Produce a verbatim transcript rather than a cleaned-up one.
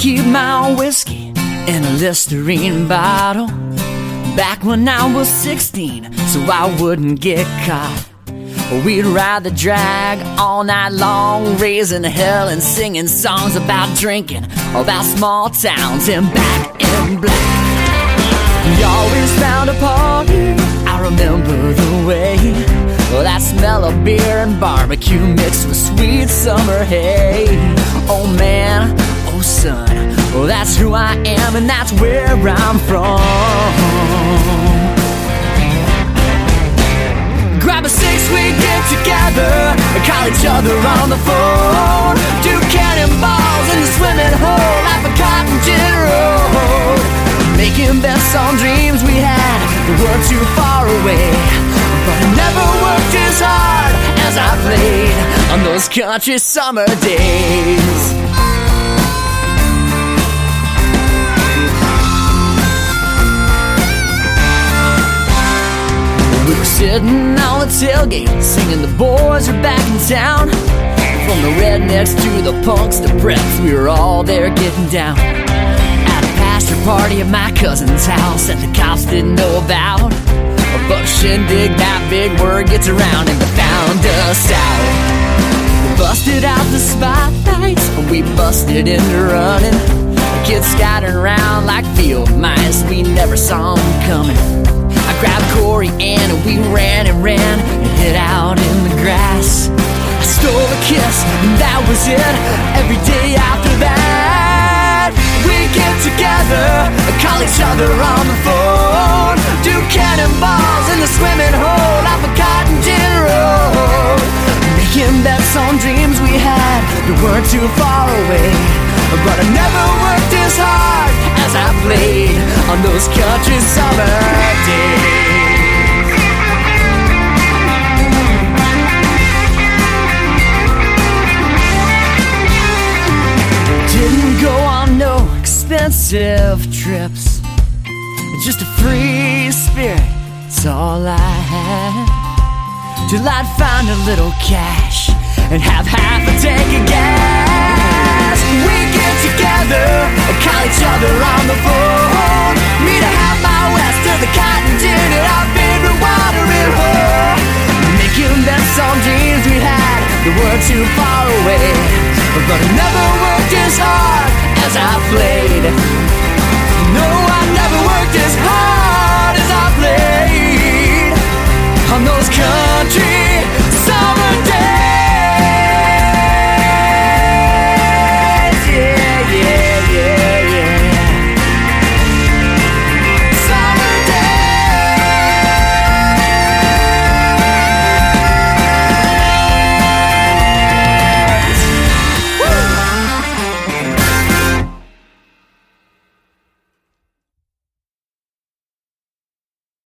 keep my whiskey in a Listerine bottle back when I was sixteen, so I wouldn't get caught. We'd ride the drag all night long, raising hell and singing songs about drinking, about small towns and back in black. We always found a party, I remember the way, well, that smell of beer and barbecue mixed with sweet summer hay. Oh man, oh son, well, that's who I am and that's where I'm from. Grab a six, we get together and call each other on the phone. Do cannonballs in the swimming hole like a cotton gin roll. Making bets on dreams we had that weren't too far away, but it never worked as hard as I played on those country summer days. We were sitting on the tailgate, singing the boys are back in town. From the rednecks to the punks to preps, we were all there getting down. At a pastor party at my cousin's house that the cops didn't know about. But shindig, that big word gets around and they found us out. We busted out the spotlights, we busted into running. The kids scattered around like field mice, we never saw them coming. I grabbed Corey Ann and we ran and ran and hid out in the grass. I stole a kiss and that was it. Every day after that, we get together and call each other on the phone. Do cannonballs in the swimming hole off a cotton gin roll. Making bets on dreams we had that weren't too far away, but I never worked as hard as I played on those country summer days. Didn't go on no expensive trips, just a free spirit, it's all I had. Till I'd find a little cash and have half a tank of gas. We get together and call each other on the phone, meet a half mile